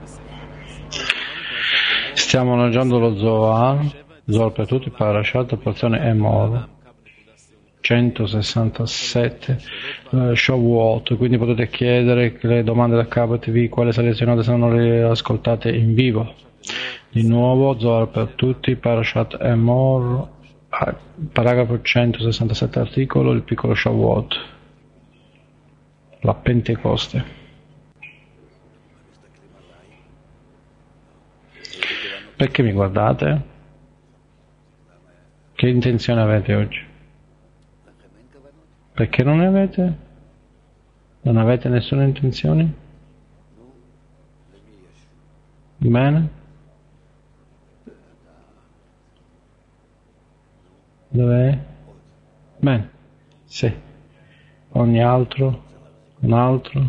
Stiamo leggendo lo Zohar per tutti, Parashat, porzione Emor, 167, Shavuot, quindi potete chiedere le domande da Cabo TV, quale selezionate se non le ascoltate in vivo. Di nuovo, Zohar per tutti, Parashat Emor, paragrafo 167, articolo, il piccolo Shavuot, la Pentecoste. Perché mi guardate? Che intenzione avete oggi? Perché non ne avete? Non avete nessuna intenzione? Bene? Dov'è? Bene, sì. Ogni altro? Un altro?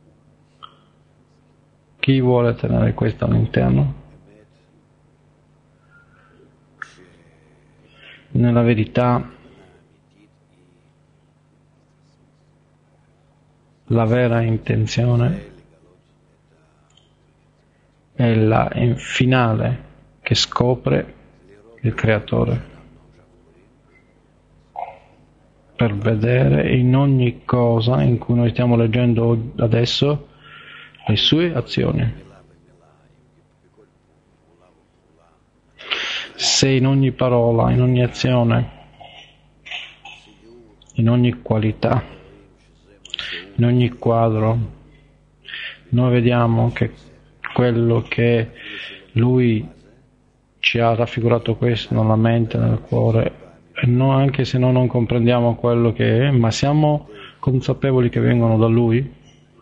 Chi vuole tenere questo all'interno? Nella verità, la vera intenzione è la finale che scopre il Creatore per vedere in ogni cosa in cui noi stiamo leggendo adesso le sue azioni. Se in ogni parola, in ogni azione, in ogni qualità, in ogni quadro, noi vediamo che quello che Lui ci ha raffigurato questo nella mente, nel cuore, e noi, anche se noi non comprendiamo quello che è, ma siamo consapevoli che vengono da Lui,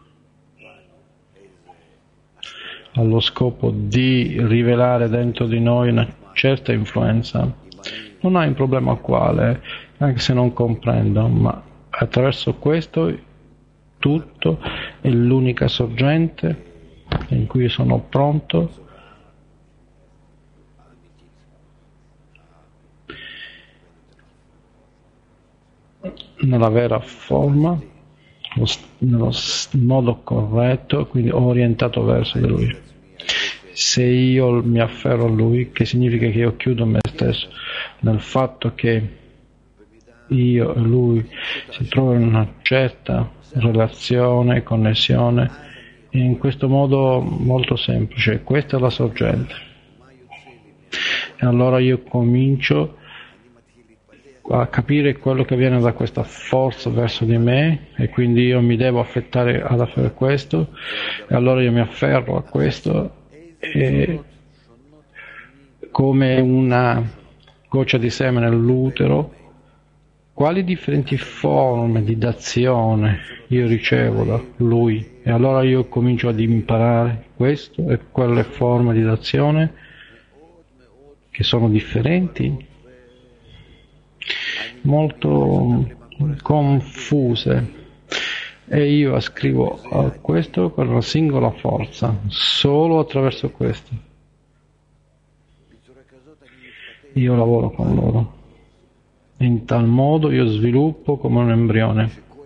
allo scopo di rivelare dentro di noi una certa influenza. Non hai un problema quale, anche se non comprendo, ma attraverso questo tutto è l'unica sorgente in cui sono pronto nella vera forma, nello modo corretto, quindi orientato verso di Lui. Se io mi afferro a Lui, che significa che io chiudo me stesso nel fatto che io e Lui si trovano in una certa relazione, connessione, in questo modo molto semplice, questa è la sorgente. E allora io comincio a capire quello che viene da questa forza verso di me, e quindi io mi devo affettare ad fare questo, e allora io mi afferro a questo, e come una goccia di seme nell'utero, quali differenti forme di d'azione io ricevo da Lui, e allora io comincio ad imparare questo e quelle forme di d'azione che sono differenti, molto confuse, e io ascrivo a questo per una singola forza, solo attraverso questo io lavoro con loro. In tal modo io sviluppo come un embrione,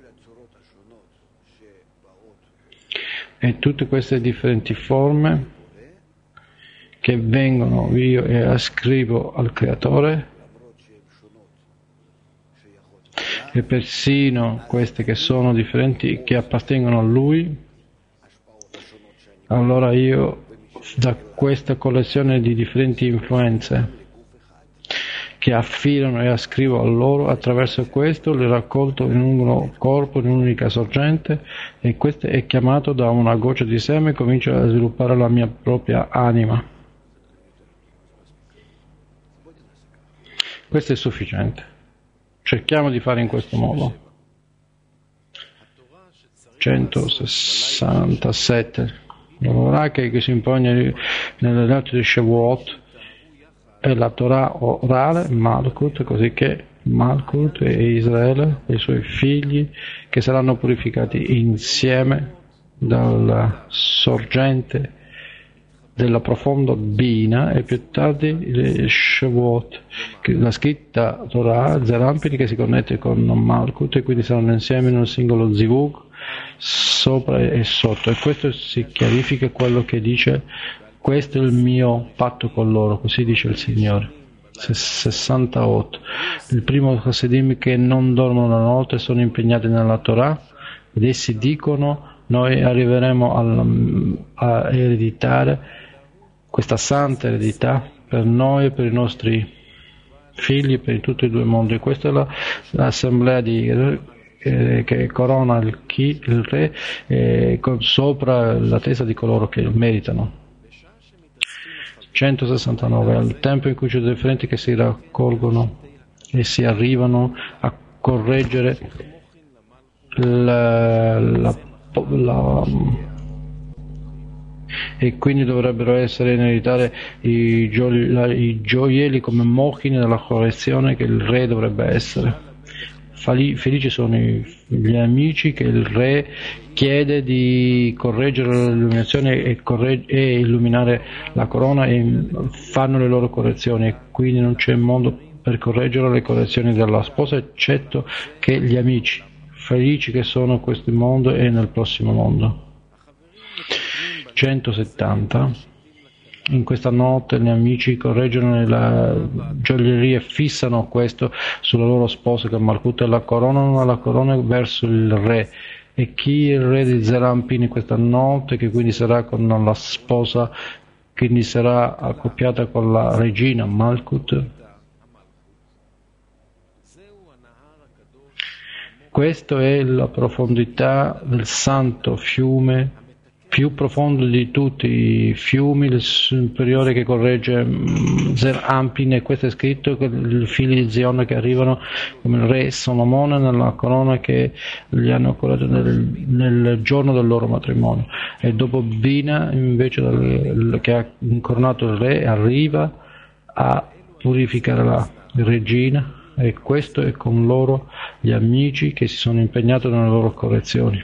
e tutte queste differenti forme che vengono io e ascrivo al Creatore, e persino queste che sono differenti, che appartengono a Lui, allora io da questa collezione di differenti influenze che affidano e ascrivo a loro, attraverso questo le raccolto in un corpo, in un'unica sorgente, e questo è chiamato da una goccia di seme, e comincio a sviluppare la mia propria anima. Questo è sufficiente. Cerchiamo di fare in questo modo. 167. La Torah che si impone nelle notti di Shavuot è la Torah orale, Malkut, così che Malkut e Israele e i suoi figli, che saranno purificati insieme dalla sorgente della profonda Bina, e più tardi il Shavuot, la scritta Torah Zerampini, che si connette con Malkut, e quindi saranno insieme in un singolo Zivug, sopra e sotto, e questo si chiarifica quello che dice: questo è il mio patto con loro, così dice il Signore. 68. Il primo Hasidim che non dormono la notte sono impegnati nella Torah, ed essi dicono: noi arriveremo a ereditare questa santa eredità per noi e per i nostri figli, per tutti e due i mondi. Questa è l'assemblea che corona il re sopra la testa di coloro che meritano. 169. Al tempo in cui ci sono differenti che si raccolgono e si arrivano a correggere e quindi dovrebbero essere in ereditare i gioielli come mochine della correzione che il re dovrebbe essere. Felici sono gli amici che il re chiede di correggere l'illuminazione e illuminare la corona, e fanno le loro correzioni, e quindi non c'è modo per correggere le correzioni della sposa eccetto che gli amici. Felici che sono in questo mondo e nel prossimo mondo. 170. In questa notte gli amici correggono la gioielleria e fissano questo sulla loro sposa che Malkut, e la corona verso il re. E chi il re di Zerampin in questa notte, che quindi sarà con la sposa, quindi sarà accoppiata con la regina Malkut. Questa è la profondità del santo fiume, più profondo di tutti i fiumi, il superiore che corregge Zerampin, e questo è scritto che i figli di Zion che arrivano come il re Solomone nella corona che gli hanno corretto nel giorno del loro matrimonio. E dopo Bina, invece che ha incoronato il re, arriva a purificare la regina, e questo è con loro gli amici che si sono impegnati nelle loro correzioni.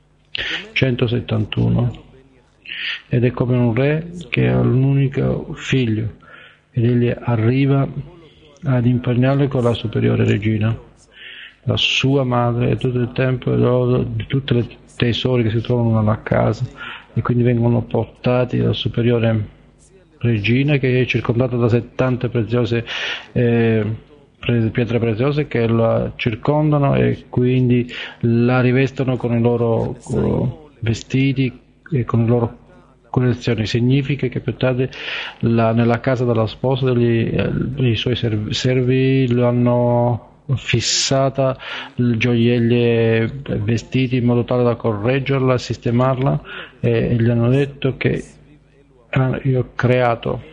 171. Ed è come un re che ha un unico figlio, ed egli arriva ad impegnarlo con la superiore regina, la sua madre, e tutto il tempo di tutti i tesori che si trovano nella casa, e quindi vengono portati dalla superiore regina, che è circondata da 70 preziose pietre preziose che la circondano, e quindi la rivestono con i loro vestiti e con le loro correzioni. Significa che più tardi nella casa della sposa i suoi servi lo hanno fissata gioielli e vestiti in modo tale da correggerla, sistemarla, e gli hanno detto che io ho creato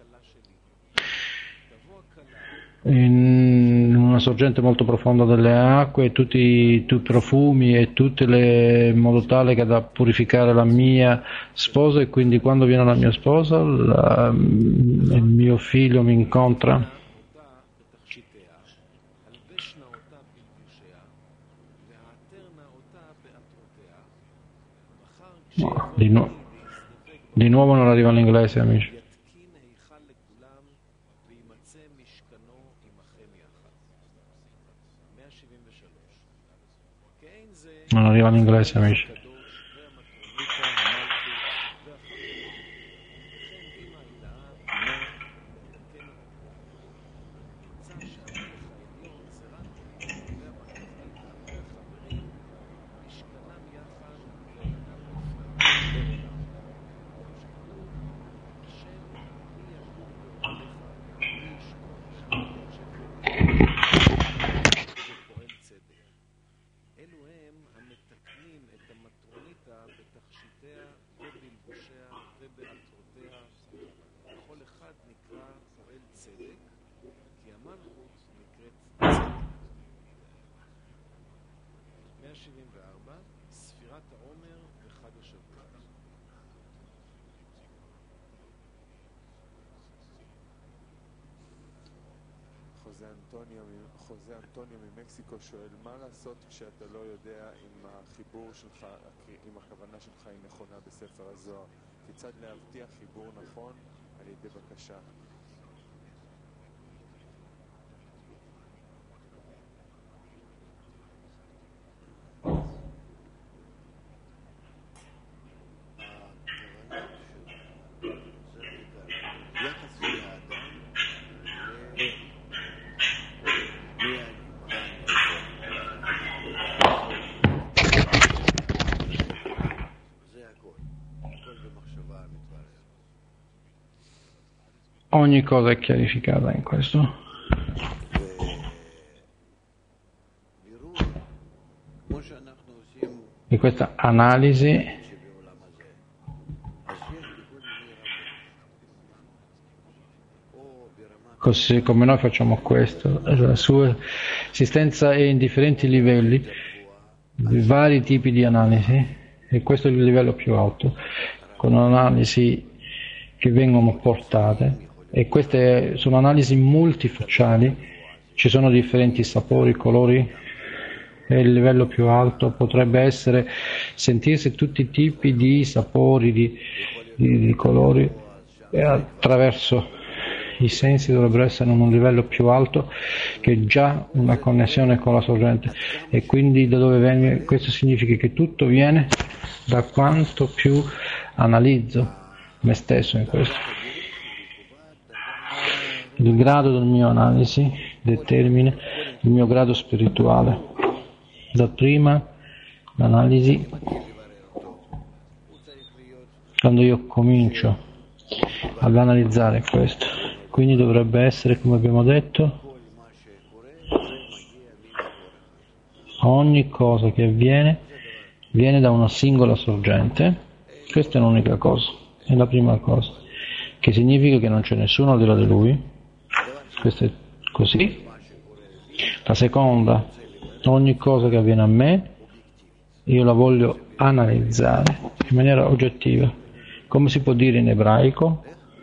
in una sorgente molto profonda delle acque tutti i profumi e tutte le, in modo tale che da purificare la mia sposa, e quindi quando viene la mia sposa il mio figlio mi incontra. No, di nuovo non arriva l'inglese, amici. Non arriva l'inglese, amici. חוזה אנטוניו ממקסיקו שואל, מה לעשות כשאתה לא יודע אם החיבור שלך, אם הכוונה שלך היא נכונה בספר הזוהר? כיצד להבטיח חיבור נכון על ידי בקשה? Ogni cosa è chiarificata in questo. E questa analisi, così come noi facciamo questo, la sua esistenza è in differenti livelli, vari tipi di analisi, e questo è il livello più alto, con analisi che vengono portate, e queste sono analisi multifacciali, ci sono differenti sapori, colori, e il livello più alto potrebbe essere sentirsi tutti i tipi di sapori, di colori, e attraverso i sensi dovrebbero essere in un livello più alto, che è già una connessione con la sorgente, e quindi da dove viene, questo significa che tutto viene da quanto più analizzo me stesso in questo. Il grado del mio analisi determina il mio grado spirituale. Da prima l'analisi, quando io comincio ad analizzare questo, quindi dovrebbe essere, come abbiamo detto, ogni cosa che avviene viene da una singola sorgente. Questa è l'unica cosa, è la prima cosa, che significa che non c'è nessuno al di là di lui. Questo è così. La seconda, ogni cosa che avviene a me io la voglio analizzare in maniera oggettiva, come si può dire in ebraico,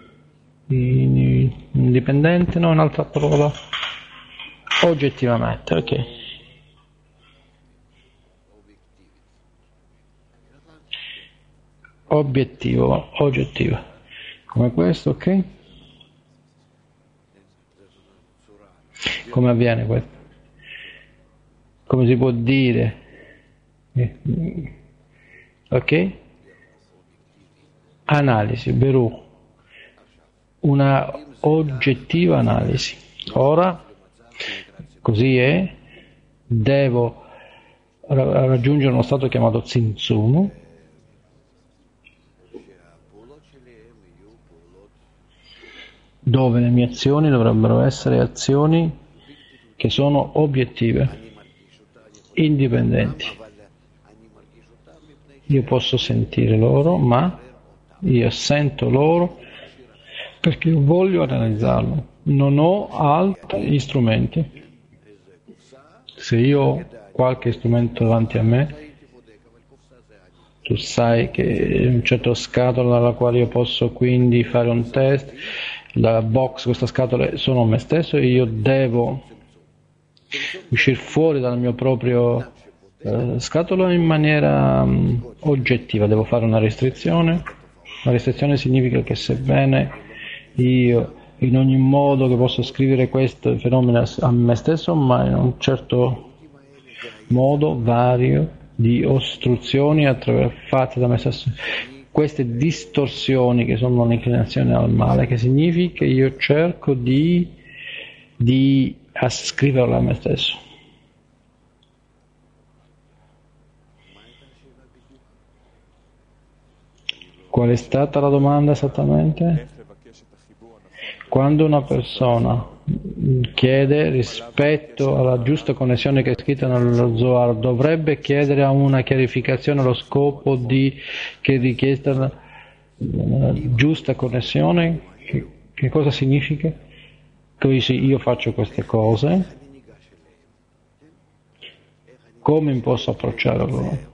indipendente, no, un'altra parola, oggettivamente, ok. Obiettivo, oggettivo, come questo, ok? Come avviene questo? Come si può dire? Ok? Analisi, Beru, una oggettiva analisi. Ora, così è, devo raggiungere uno stato chiamato Tzimtzum, dove le mie azioni dovrebbero essere azioni che sono obiettive, indipendenti. Io posso sentire loro, ma io sento loro perché io voglio analizzarlo, non ho altri strumenti. Se io ho qualche strumento davanti a me, tu sai che è un certo scatola alla quale io posso quindi fare un test, la box, questa scatola sono me stesso, e io devo uscire fuori dal mio proprio scatolo in maniera oggettiva, devo fare una restrizione. La restrizione significa che sebbene io in ogni modo che posso scrivere questo fenomeno a me stesso, ma in un certo modo vario di ostruzioni fatte da me stesso, queste distorsioni che sono un'inclinazione al male, che significa che io cerco di ascriverla a me stesso. Qual è stata la domanda esattamente? Quando una persona chiede rispetto alla giusta connessione che è scritta nello Zohar, dovrebbe chiedere a una chiarificazione allo scopo che è richiesta la giusta connessione? Che cosa significa? Quindi io faccio queste cose, come mi posso approcciare a loro?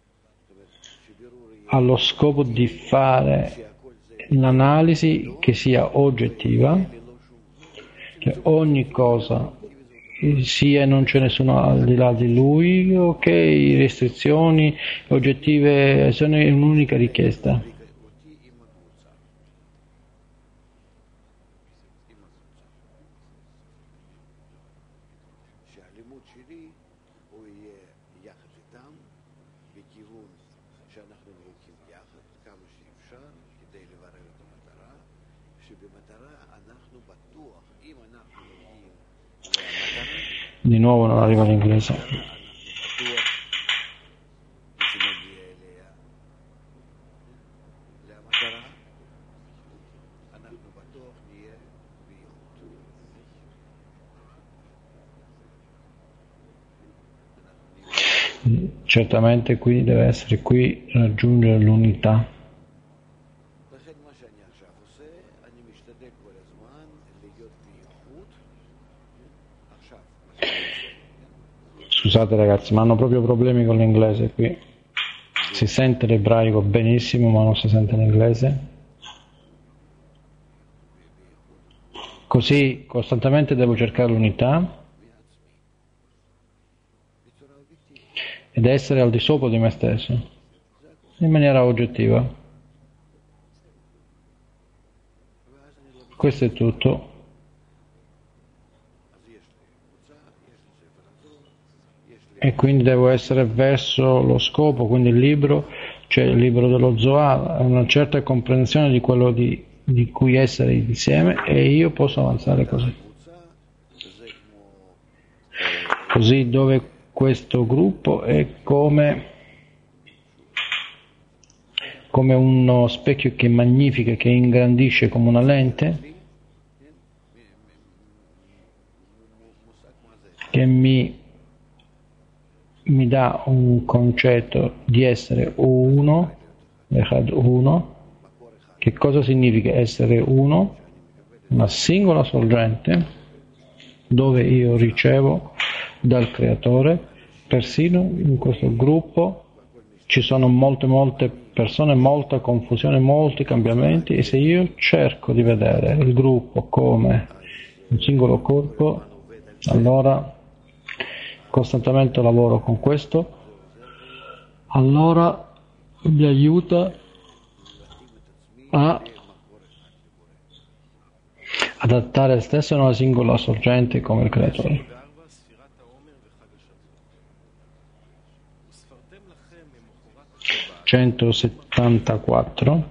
Allo scopo di fare un'analisi che sia oggettiva, che ogni cosa sia, non c'è nessuno al di là di lui, ok, restrizioni oggettive sono un'unica richiesta. Di nuovo non arriva l'inglese. Certamente qui deve essere qui raggiungere l'unità. Scusate ragazzi, ma hanno proprio problemi con l'inglese qui. Si sente l'ebraico benissimo, ma non si sente l'inglese. Così costantemente devo cercare l'unità ed essere al di sopra di me stesso, in maniera oggettiva. Questo è tutto. E quindi devo essere verso lo scopo, quindi il libro, cioè il libro dello Zohar, una certa comprensione di quello di cui essere insieme, e io posso avanzare così. Così dove questo gruppo è come uno specchio che magnifica, che ingrandisce come una lente, che mi dà un concetto di essere uno, Che cosa significa essere uno? Una singola sorgente dove io ricevo dal creatore. Persino in questo gruppo ci sono molte persone, molta confusione, molti cambiamenti, e se io cerco di vedere il gruppo come un singolo corpo, allora costantemente lavoro con questo, allora mi aiuta a adattare stesso a una singola sorgente come il creatore. 174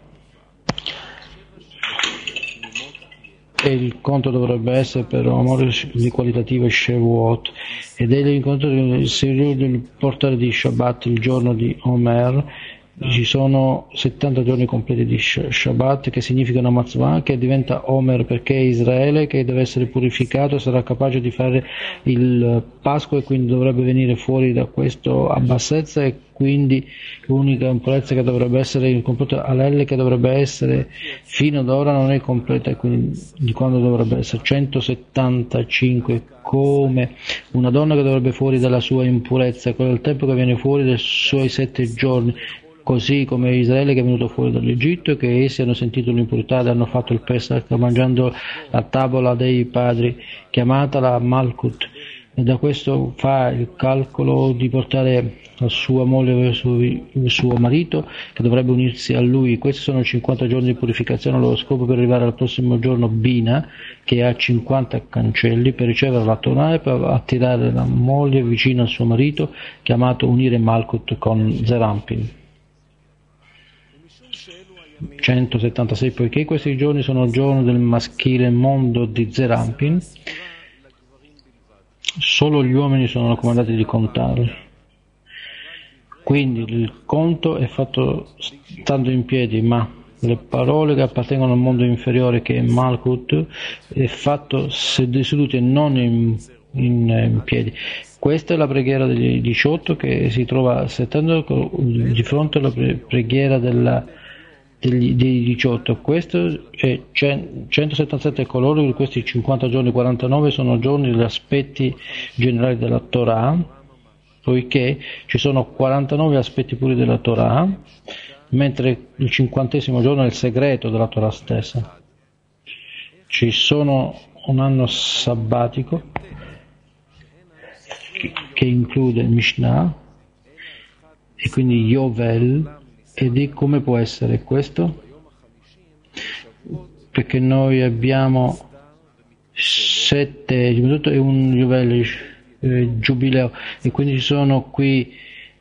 e il conto dovrebbe essere per amore di qualitativo Shavuot, ed è l'incontro del portare di Shabbat il giorno di Omer. Ci sono 70 giorni completi di Shabbat, che significa una matzvah, che diventa Omer perché è Israele, che deve essere purificato, sarà capace di fare il Pasqua, e quindi dovrebbe venire fuori da questo a bassezza, e quindi l'unica impurezza che dovrebbe essere il completo Alelle, che dovrebbe essere fino ad ora non è completa, e quindi di quando dovrebbe essere 175, come una donna che dovrebbe fuori dalla sua impurezza, quello è il tempo che viene fuori dai suoi 7 giorni, così come Israele che è venuto fuori dall'Egitto, che essi hanno sentito l'impurità ed hanno fatto il Pesach mangiando la tavola dei padri, chiamatela Malkut, e da questo fa il calcolo di portare la sua moglie verso il suo marito, che dovrebbe unirsi a lui. Questi sono 50 giorni di purificazione, lo scopo per arrivare al prossimo giorno Bina, che ha 50 cancelli, per ricevere la Torah e per attirare la moglie vicino al suo marito, chiamato unire Malkut con Zerampin. 176. Poiché questi giorni sono il giorno del maschile mondo di Zerampin, solo gli uomini sono raccomandati di contarli. Quindi il conto è fatto stando in piedi, ma le parole che appartengono al mondo inferiore, che è Malkut, è fatto seduti e non in piedi. Questa è la preghiera degli 18, che si trova settando di fronte alla preghiera dei 18. Questo è 177 colori. Di questi 50 giorni, 49 sono giorni degli aspetti generali della Torah, poiché ci sono 49 aspetti puri della Torah, mentre il 50° giorno è il segreto della Torah stessa. Ci sono un anno sabbatico che include il Mishnah e quindi Yovel. E di come può essere questo? Perché noi abbiamo 7 e un Yovel, giubileo, e quindi ci sono qui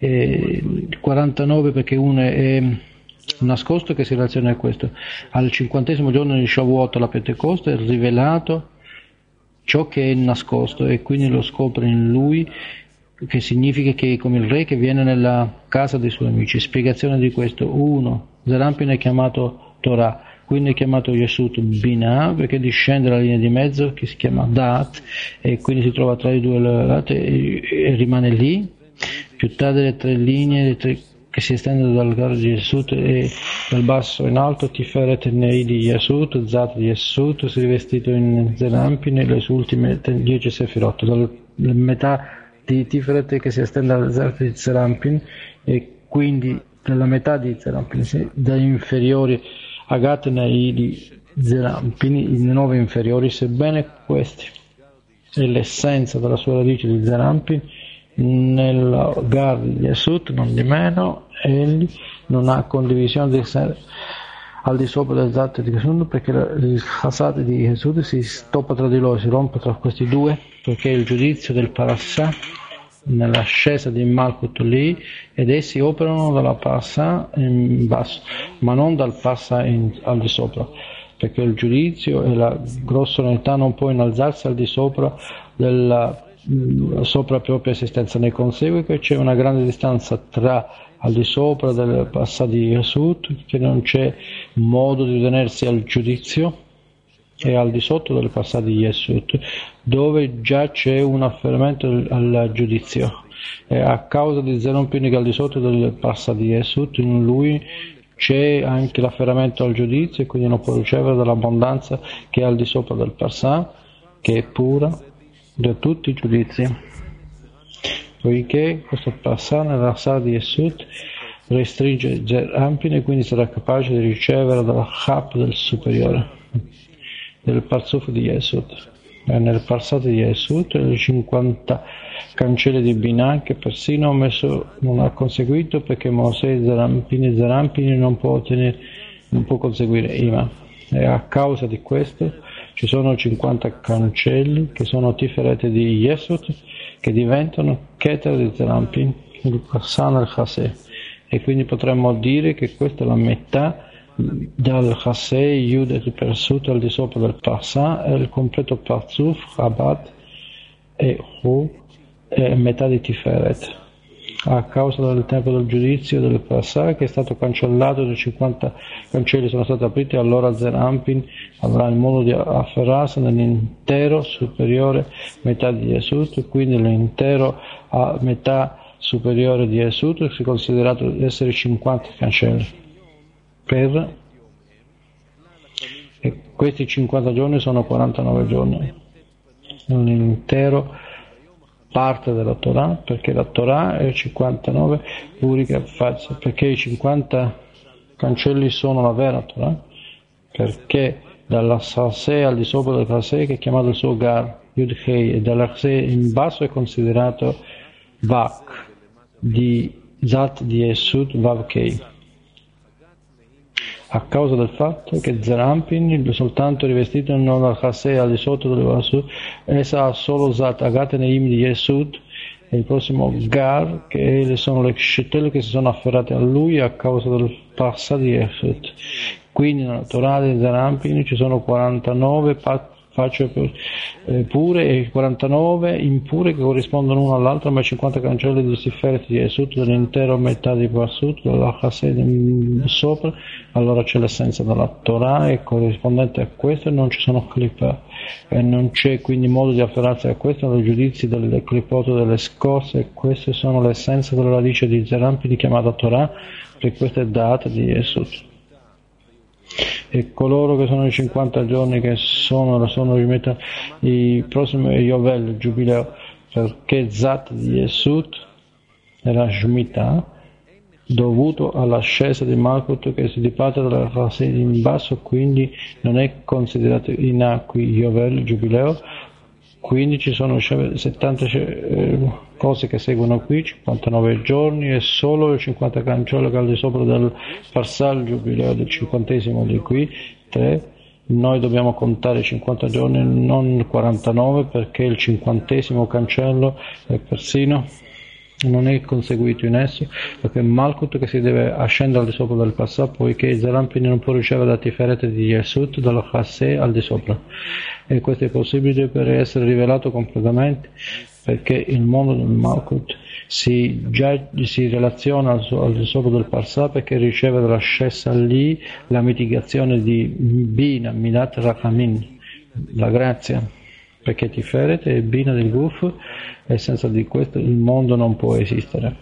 49, perché uno è nascosto, che si relaziona a questo. Al 50° giorno di Shavuot, la Pentecoste, è rivelato ciò che è nascosto, e quindi lo scopre in lui, che significa che è come il re che viene nella casa dei suoi amici. Spiegazione di questo: 1. Zerampin è chiamato Torah, quindi è chiamato Yesut Binah perché discende dalla linea di mezzo che si chiama Dat e quindi si trova tra i due lati e rimane lì. Più tardi le tre linee che si estendono dal Gar di Yesut e dal basso in alto, Tiferet Nei di Yesut, Zat di Yesut, si è rivestito in Zerampin e le sue ultime 10 Sefirot, dalla metà di Tiferet che si estende dal Zat di Zerampin e quindi dalla metà di Zerampin, dagli inferiori Agat Nei di Zerampin, i 9 inferiori, sebbene questi è l'essenza della sua radice di Zerampin, nel Gar di Yesut non di meno egli non ha condivisione di al di sopra del Zat di Yesut perché il Chasad di Yesut si stoppa tra di loro, si rompe tra questi due perché il giudizio del Parasha nell'ascesa di Malkut lì ed essi operano dalla Parasha in basso ma non dal Parasha al di sopra perché il giudizio e la grossa unità non può innalzarsi al di sopra della sopra propria esistenza, ne consegue che c'è una grande distanza tra al di sopra del passato di Yesut, che non c'è modo di tenersi al giudizio, e al di sotto del passato di Yesut, dove già c'è un afferramento al giudizio. E a causa di Zerampin che al di sotto del passato di Yesut, in lui c'è anche l'afferramento al giudizio, e quindi non può ricevere dall'abbondanza che è al di sopra del passato, che è pura da tutti i giudizi, poiché questo passaggio nella sala di Yesut restringe Zerampin e quindi sarà capace di ricevere dalla Chap del superiore, del Parzuf di Yesut. E nel passato di Yesut le 50 cancelli di Binah che persino non ha conseguito perché Mosè Zerampin non può conseguire Ima, e a causa di questo ci sono 50 cancelli che sono Tiferet di Yesut che diventano Keter di Zerampin, il Passan al Chaseh, e quindi potremmo dire che questa è la metà dal Chaseh Yud e Persut al di sopra del Passan e il completo Parzuf, Chabad e Hu è metà di Tiferet. A causa del tempo del giudizio del Passato che è stato cancellato, i 50 cancelli sono stati apriti, allora Zerampin avrà il modo di afferrarsi nell'intero superiore metà di Yesut, quindi l'intero a metà superiore di Yesut si è considerato essere 50 cancelli. E questi 50 giorni sono 49 giorni. L'intero parte della Torah, perché la Torah è 59 puriche facce, perché i 50 cancelli sono la vera Torah, perché dalla Chaseh al di sopra del Chaseh che è chiamato il suo Gar, Yud Hei, e dalla Chaseh in basso è considerato Vak di Zat di Yesut Vav Kei, a causa del fatto che Zerampin soltanto rivestito non dal Chaseh al di sotto del Vasut, essa ha solo Zat Agat Neim di Yesut e il prossimo Gar che sono le scettelle che si sono afferrate a lui a causa del passato di Yesut. Quindi nella Torah di Zerampin ci sono 49 facce pure e 49 impure che corrispondono l'una all'altra, ma 50 cancelli di Tiferet di Yesut dell'intero metà di Parsut, della Chased sopra, allora c'è l'essenza della Torah e corrispondente a questo non ci sono clip e non c'è quindi modo di afferrarsi a questo nei giudizi delle clipote delle scorse, e queste sono l'essenza della radice di Zerampin chiamata Torah, per questa è data di Yesut. E coloro che sono i 50 giorni che sono rimettono il prossimo Yovel, il giubileo, perché Zat di Yesut è la Shemitah dovuto all'ascesa di Malkut che si diparte dalla fase in basso, quindi non è considerato in acqui Yovel, il giubileo, quindi ci sono 70 cose che seguono qui, 59 giorni e solo il 50 cancello che al di sopra del Parsal giubileo del 50esimo di qui, 3. Noi dobbiamo contare 50 giorni, non 49, perché il 50esimo cancello è persino non è conseguito in esso, perché è Malkut che si deve ascendere al di sopra del passato, poiché Zerampin non può ricevere da Tiferet di Yesut dalla Chaseh al di sopra, e questo è possibile per essere rivelato completamente, perché il mondo del Malkut si relaziona al di sopra del Parsà perché riceve dall'ascesa lì la mitigazione di Bina, Minat Rachamin, la grazia, perché Tiferet è Bina del Guf e senza di questo il mondo non può esistere.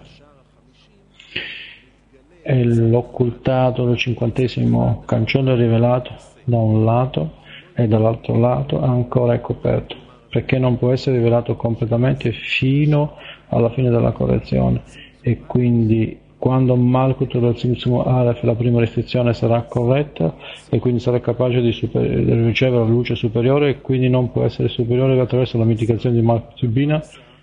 E l'occultato del 50° cancello è rivelato da un lato e dall'altro lato ancora è coperto, perché non può essere rivelato completamente fino alla fine della correzione, e quindi quando Malkut del Tzimtzum Aleph, la prima restrizione, sarà corretta e quindi sarà capace di ricevere la luce superiore, e quindi non può essere superiore attraverso la mitigazione di Malkut Bina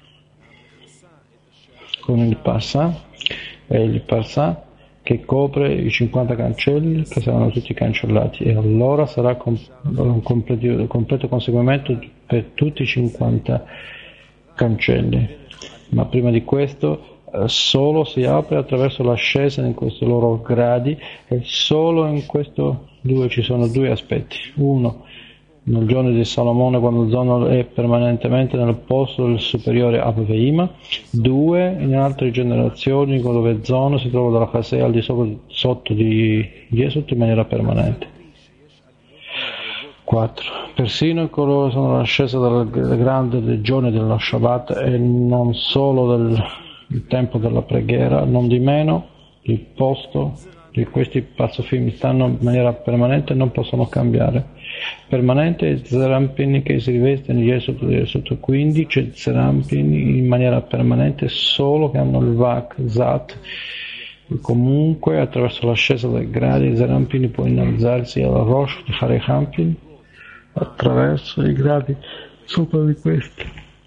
con il Parsà, e il Parsà che copre i 50 cancelli che saranno tutti cancellati, e allora sarà un completo conseguimento per tutti i 50 cancelli. Ma prima di questo solo si apre attraverso l'ascesa in questi loro gradi, e solo in questo ci sono due aspetti. Uno, nel giorno di Salomone, quando il Zono è permanentemente nel posto del superiore Abveima. Due, in altre generazioni, dove Zono si trova dalla Chasei al di sotto di Yesut in maniera permanente. 4. Persino coloro sono all'ascesa della grande legione dello Shabbat, e non solo del tempo della preghiera, non di meno il posto di questi pazzofim stanno in maniera permanente e non possono cambiare. Permanente è Zerampin che si riveste in Yesut, quindi c'è Zerampin in maniera permanente solo che hanno il Vak, Zat. Comunque attraverso l'ascesa dei gradi Zerampin può innalzarsi alla Rosh di Harehampin attraverso i gradi sopra di questi,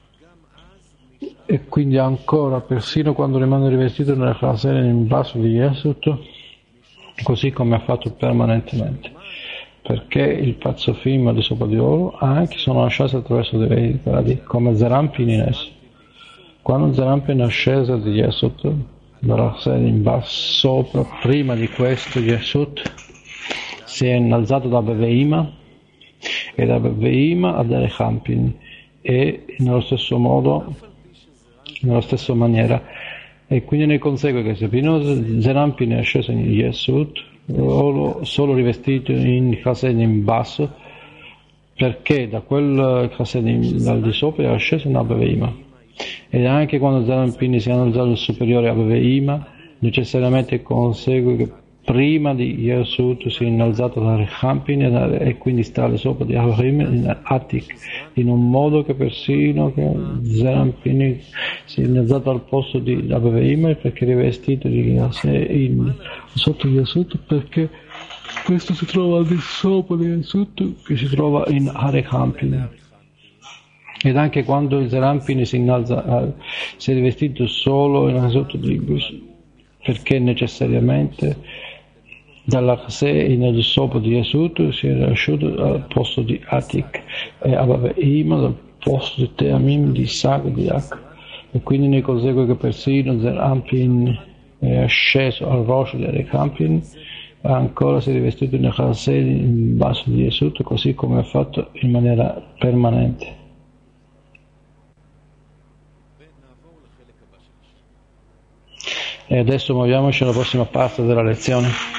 e quindi ancora persino quando rimane rivestito nella classe in basso di Yesut, così come ha fatto permanentemente, perché il pazzofim al di sopra di oro anche sono ascesi attraverso dei gradi come Zerampin in esso. Quando Zerampin è ascesa di Yesut dalla sede in basso sopra, prima di questo Yesut si è innalzato da Beveima, e da Beveima ad Erechampin, e nello stesso modo, nella stessa maniera, e quindi ne consegue che se prima Zerampin è sceso in Yesut, solo rivestito in Chased in basso, perché da quel Chased dal di sopra è sceso in Abeveima, ed anche quando Zerampin si è innalzato superiore a Abeveima, necessariamente consegue che prima di Yesut si è innalzato da Rechampin e quindi sta al sopra di Abeveima in Atik, in un modo che persino che Zerampin si è innalzato al posto di Abeveima, perché è rivestito di sotto di Yesut, perché questo si trova al di sopra di Yesut che si trova in Arechampin. Ed anche quando il Zerampin si innalza, si è rivestito solo in sotto di, perché necessariamente dalla Chasei nel sopra di Yesut si è asciutto al posto di Atik, e Abeveima dal posto di Teamim di Sag di Ak, e quindi ne consegue che persino Zerampin è asceso al Rosh di Arechampin, ancora si è rivestito in Chasei in basso di Yesut, così come ha fatto in maniera permanente. E adesso muoviamoci alla prossima parte della lezione.